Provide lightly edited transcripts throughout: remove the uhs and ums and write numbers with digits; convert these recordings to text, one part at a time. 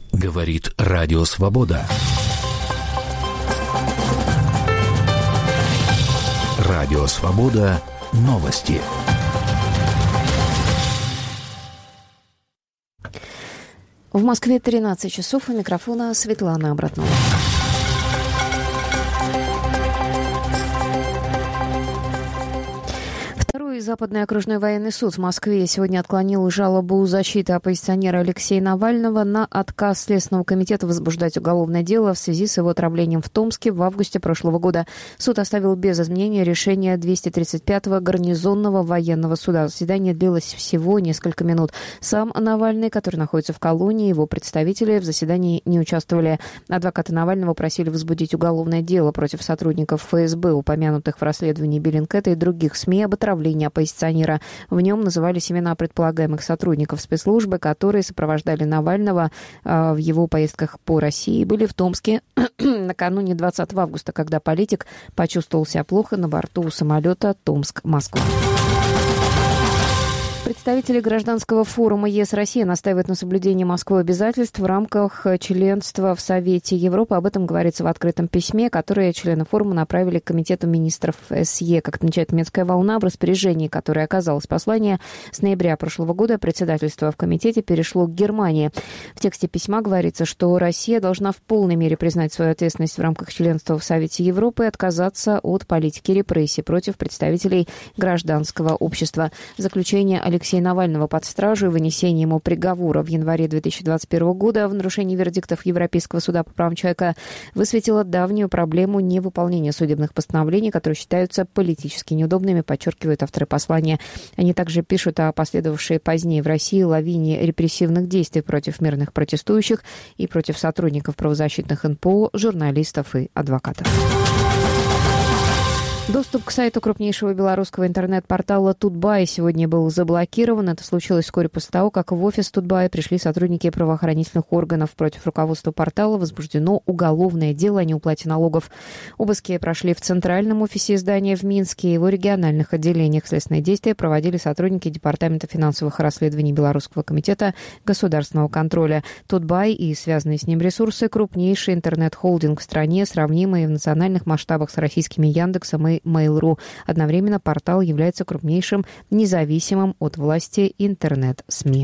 Говорит Радио Свобода. Радио Свобода. Новости. В Москве 13 часов. У микрофона Светлана Обратнова. Западный окружной военный суд в Москве сегодня отклонил жалобу защиты оппозиционера Алексея Навального на отказ Следственного комитета возбуждать уголовное дело в связи с его отравлением в Томске в августе прошлого года. Суд оставил без изменения решение 235-го гарнизонного военного суда. Заседание длилось всего несколько минут. Сам Навальный, который находится в колонии, его представители в заседании не участвовали. Адвокаты Навального просили возбудить уголовное дело против сотрудников ФСБ, упомянутых в расследовании Bellingcat и других СМИ об отравлении оппозиционера. В нем назывались имена предполагаемых сотрудников спецслужбы, которые сопровождали Навального в его поездках по России. Были в Томске накануне 20 августа, когда политик почувствовал себя плохо на борту самолета Томск-Москва. Представители гражданского форума ЕС-Россия настаивают на соблюдении Москвой обязательств в рамках членства в Совете Европы. Об этом говорится в открытом письме, которое члены форума направили к Комитету министров СЕ. Как отмечает «Немецкая волна», в распоряжении, которое оказалось послание с ноября прошлого года, председательство в комитете перешло к Германии. В тексте письма говорится, что Россия должна в полной мере признать свою ответственность в рамках членства в Совете Европы и отказаться от политики репрессий против представителей гражданского общества. Заключение Алексея Навального под стражу и вынесение ему приговора в январе 2021 года в нарушении вердиктов Европейского суда по правам человека высветило давнюю проблему невыполнения судебных постановлений, которые считаются политически неудобными, подчеркивают авторы послания. Они также пишут о последовавшей позднее в России лавине репрессивных действий против мирных протестующих и против сотрудников правозащитных НПО, журналистов и адвокатов. Доступ к сайту крупнейшего белорусского интернет-портала Тутбай сегодня был заблокирован. Это случилось вскоре после того, как в офис Тутбай пришли сотрудники правоохранительных органов. Против руководства портала возбуждено уголовное дело о неуплате налогов. Обыски прошли в центральном офисе издания в Минске и его региональных отделениях. Следственные действия проводили сотрудники Департамента финансовых расследований Белорусского комитета государственного контроля. Тутбай и связанные с ним ресурсы – крупнейший интернет-холдинг в стране, сравнимый в национальных масштабах с российскими Яндексом и Mail.ru. Одновременно портал является крупнейшим независимым от власти интернет-СМИ.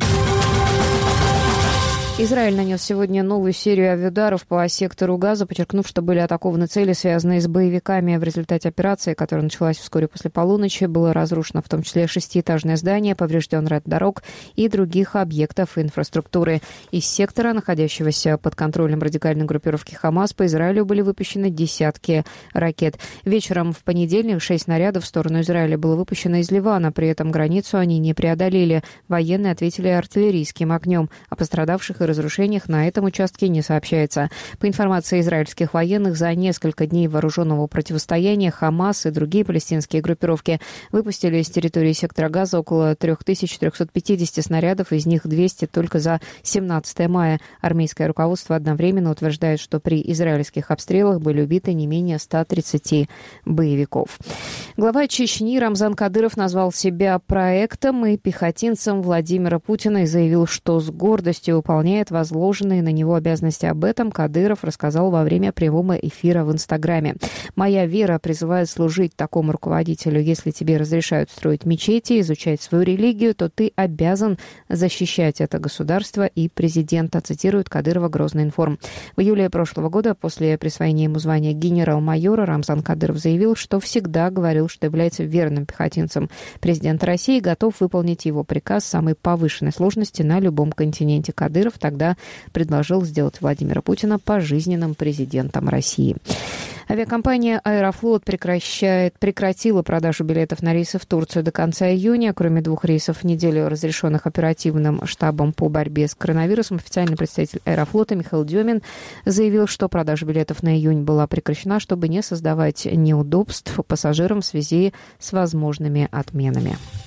Израиль нанес сегодня новую серию авиаударов по сектору Газа, подчеркнув, что были атакованы цели, связанные с боевиками. В результате операции, которая началась вскоре после полуночи, было разрушено в том числе 6-этажное здание, поврежден ряд дорог и других объектов инфраструктуры. Из сектора, находящегося под контролем радикальной группировки Хамас, по Израилю были выпущены десятки ракет. Вечером в понедельник 6 снарядов в сторону Израиля было выпущено из Ливана. При этом границу они не преодолели. Военные ответили артиллерийским огнем. О пострадавших и разрушениях на этом участке не сообщается. По информации израильских военных, за несколько дней вооруженного противостояния Хамас и другие палестинские группировки выпустили из территории сектора Газа около 3350 снарядов, из них 200 только за 17 мая. Армейское руководство одновременно утверждает, что при израильских обстрелах были убиты не менее 130 боевиков. Глава Чечни Рамзан Кадыров назвал себя проектом и пехотинцем Владимира Путина и заявил, что с гордостью выполняет возложенные на него обязанности. Об этом Кадыров рассказал во время прямого эфира в Инстаграме. «Моя вера призывает служить такому руководителю. Если тебе разрешают строить мечети, изучать свою религию, то ты обязан защищать это государство и президента», цитирует Кадырова Грозный информ. В июле прошлого года, после присвоения ему звания генерал-майора, Рамзан Кадыров заявил, что всегда говорил, что является верным пехотинцем президента России и готов выполнить его приказ самой повышенной сложности на любом континенте. Кадыров тогда предложил сделать Владимира Путина пожизненным президентом России. Авиакомпания «Аэрофлот» прекратила продажу билетов на рейсы в Турцию до конца июня. Кроме 2 рейсов в неделю, разрешенных оперативным штабом по борьбе с коронавирусом, официальный представитель «Аэрофлота» Михаил Демин заявил, что продажа билетов на июнь была прекращена, чтобы не создавать неудобств пассажирам в связи с возможными отменами.